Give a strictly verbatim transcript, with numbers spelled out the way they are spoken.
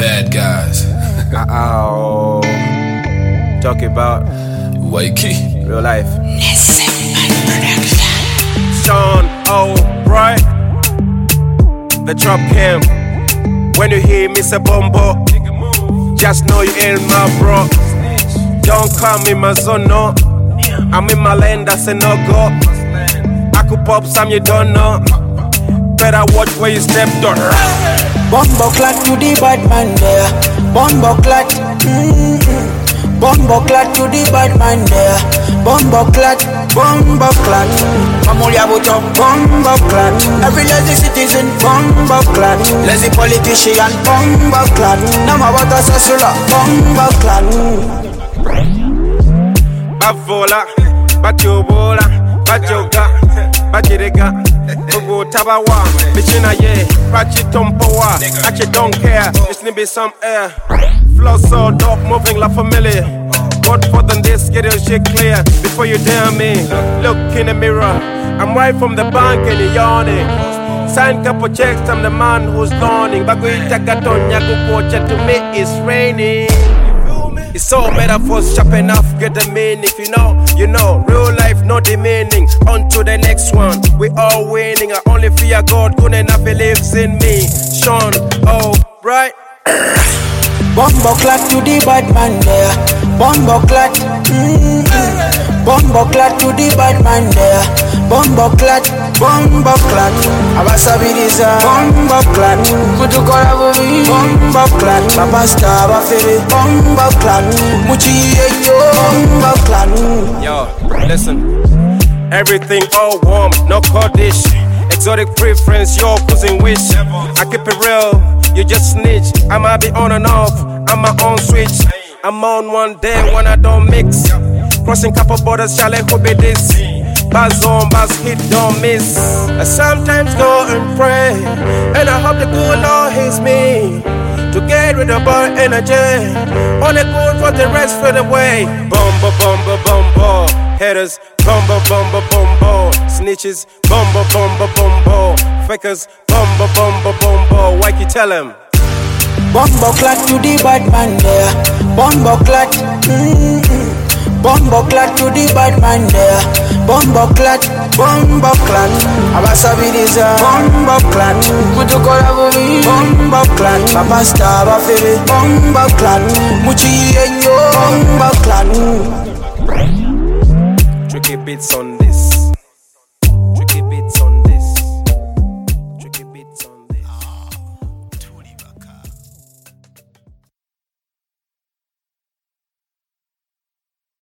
bad guys. Oh, talking about Wakey. real life. Sean, oh, right. The drop came. When you hear me say Bombo, just know you ain't my bro. Don't call me my son, no. I'm in my lane, that's a no go. I could pop some you don't know. Better watch where you step on. Bombo clat to the bad man there. Bombo clat. Mm-hmm. Bombo clat to the bad man there. Bombo clat. Bombo clat. Mamulia Buto. Bombo clat. Every lazy citizen. Bombo clat. Lazy politician. Bombo clat. Nama wata sasula. Bombo clat. Bavola. Batiobola. Batioga. Bajirega. Ugo tabawa. Bichina ye. Bachi tompowa. Actually don't care. It's be some air. Flow so dope. Moving like familiar. What for than this? Get your shit clear before you dare me. Look in the mirror. I'm right from the bank and you're yawning. Sign couple checks. I'm the man who's dawning. Bagui Takatonya Gukocha to me it's raining. It's all metaphors, sharp enough, get the meaning. If you know, you know, real life, no demeaning. On to the next one, we all winning. I only fear God, good enough, He lives in me. Sean, oh, right. Bombo clat to the bad man there. Bombo clat. Mm-hmm. Bombo clat to the bad man there. Bombo clat. Bombo clat. Abasabiriza. Bombo clat. Kutukora bubi. Bombo clat. Papa star bafere. Bombo clat. Muchiye yo. Bombo clat. Yo, listen. Everything all warm, no Kurdish. Exotic preference, your cousin wish. I keep it real, you just snitch. I might be on and off, I'm my own switch. I'm on one day when I don't mix. Crossing couple borders, chalet could be this. Buzz on, buzz hit, don't miss. I sometimes go and pray, and I hope the good Lord hears me. To get rid of bad energy, only good for the rest for the way. Bumbo, bumbo, bumbo. Haters, bumbo, bumbo, bumbo. Snitches, bumbo, bumbo, bumbo. Fakers, bumbo, bumbo, bumbo. Why you tell him? Bombo clat to the bad man there. Bombo clat. Mm-hmm. Bombo clat to the bad man there. Bombo clat. Bombo clat. Abasabiriza. Bombo clat. Kutukora bubi. Bombo clat. Papa star bafere. Bombo clat. Muchiye yo. Bombo clat. Tricky beats on